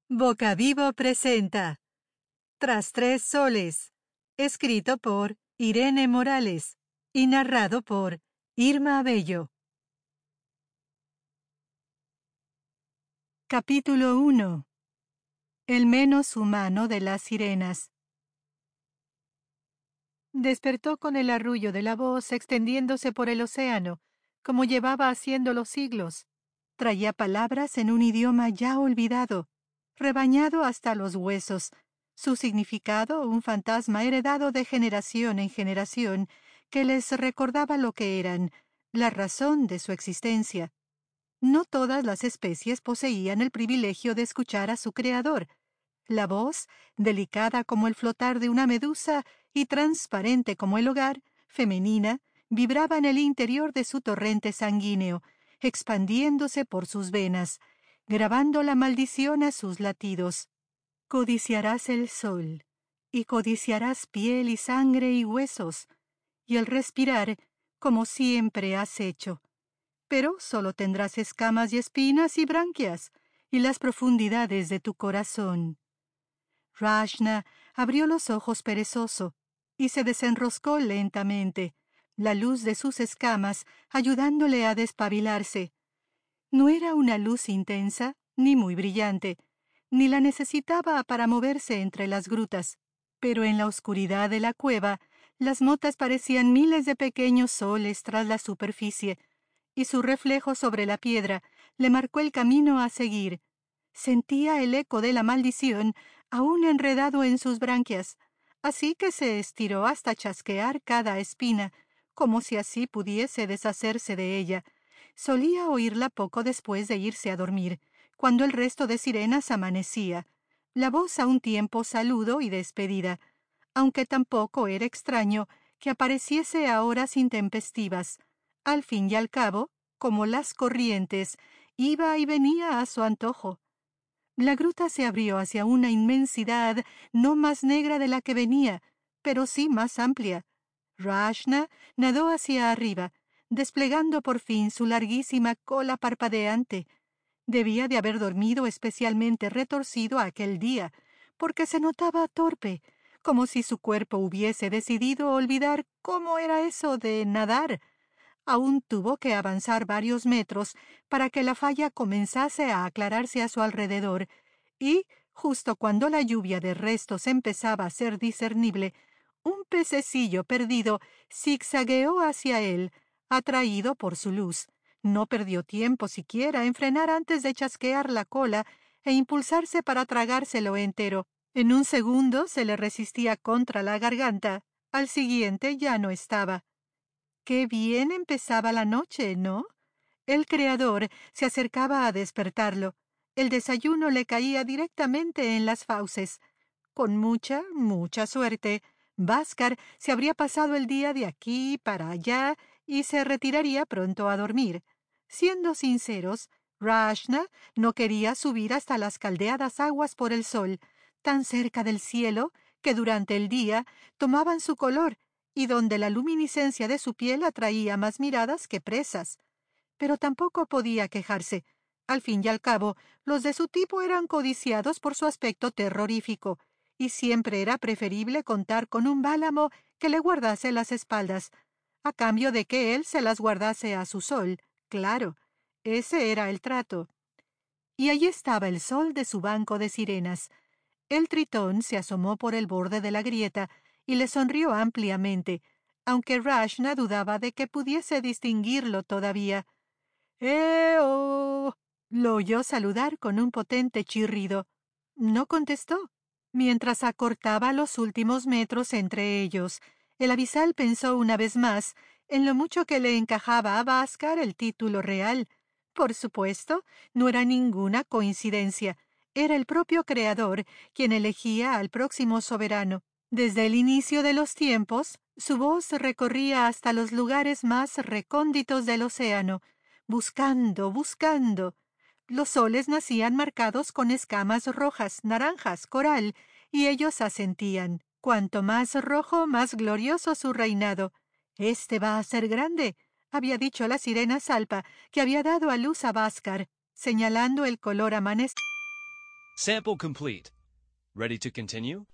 Boca Vivo presenta Tras tres soles, escrito por Irene Morales y narrado por Irma Abello. Capítulo 1. El menos humano de las sirenas. Despertó con el arrullo de la voz extendiéndose por el océano, como llevaba haciéndolo siglos. Traía palabras en un idioma ya olvidado, rebañado hasta los huesos. Su significado, un fantasma heredado de generación en generación, que les recordaba lo que eran, la razón de su existencia. No todas las especies poseían el privilegio de escuchar a su creador. La voz, delicada como el flotar de una medusa y transparente como el hogar, femenina, vibraba en el interior de su torrente sanguíneo, expandiéndose por sus venas, grabando la maldición a sus latidos. Codiciarás el sol, y codiciarás piel y sangre y huesos, y el respirar, como siempre has hecho. Pero solo tendrás escamas y espinas y branquias, y las profundidades de tu corazón. Rashna abrió los ojos perezoso, y se desenroscó lentamente, la luz de sus escamas ayudándole a despabilarse. No era una luz intensa, ni muy brillante, ni la necesitaba para moverse entre las grutas, pero en la oscuridad de la cueva, las motas parecían miles de pequeños soles tras la superficie, y su reflejo sobre la piedra le marcó el camino a seguir. Sentía el eco de la maldición aún enredado en sus branquias, así que se estiró hasta chasquear cada espina, como si así pudiese deshacerse de ella. Solía oírla poco después de irse a dormir, cuando el resto de sirenas amanecía, la voz a un tiempo saludo y despedida, aunque tampoco era extraño que apareciese a horas intempestivas. Al fin y al cabo, como las corrientes, iba y venía a su antojo. La gruta se abrió hacia una inmensidad no más negra de la que venía, pero sí más amplia. Rashna nadó hacia arriba, desplegando por fin su larguísima cola parpadeante. Debía de haber dormido especialmente retorcido aquel día, porque se notaba torpe, como si su cuerpo hubiese decidido olvidar cómo era eso de nadar. Aún tuvo que avanzar varios metros para que la falla comenzase a aclararse a su alrededor, y, justo cuando la lluvia de restos empezaba a ser discernible, un pececillo perdido zigzagueó hacia él, atraído por su luz. No perdió tiempo siquiera en frenar antes de chasquear la cola e impulsarse para tragárselo entero. En un segundo se le resistía contra la garganta, al siguiente ya no estaba. Qué bien empezaba la noche, ¿no? El Creador se acercaba a despertarlo. El desayuno le caía directamente en las fauces. Con mucha suerte, Bhaskar se habría pasado el día de aquí para allá y se retiraría pronto a dormir. Siendo sinceros, Rashna no quería subir hasta las caldeadas aguas por el sol, tan cerca del cielo que durante el día tomaban su color y donde la luminiscencia de su piel atraía más miradas que presas. Pero tampoco podía quejarse. Al fin y al cabo, los de su tipo eran codiciados por su aspecto terrorífico, y siempre era preferible contar con un bálamo que le guardase las espaldas, a cambio de que él se las guardase a su sol. Claro, ese era el trato. Y allí estaba el sol de su banco de sirenas. El tritón se asomó por el borde de la grieta y le sonrió ampliamente, aunque Rashna dudaba de que pudiese distinguirlo todavía. ¡Eh-oh! Lo oyó saludar con un potente chirrido. No contestó. Mientras acortaba los últimos metros entre ellos, el abisal pensó una vez más en lo mucho que le encajaba a Bhaskar el título real. Por supuesto, no era ninguna coincidencia. Era el propio Creador quien elegía al próximo soberano. Desde el inicio de los tiempos, su voz recorría hasta los lugares más recónditos del océano, buscando. Los soles nacían marcados con escamas rojas, naranjas, coral, y ellos asentían. Cuanto más rojo, más glorioso su reinado. «Este va a ser grande», había dicho la sirena Salpa, que había dado a luz a Bhaskar, señalando el color amanecido Sample complete. Ready to continue?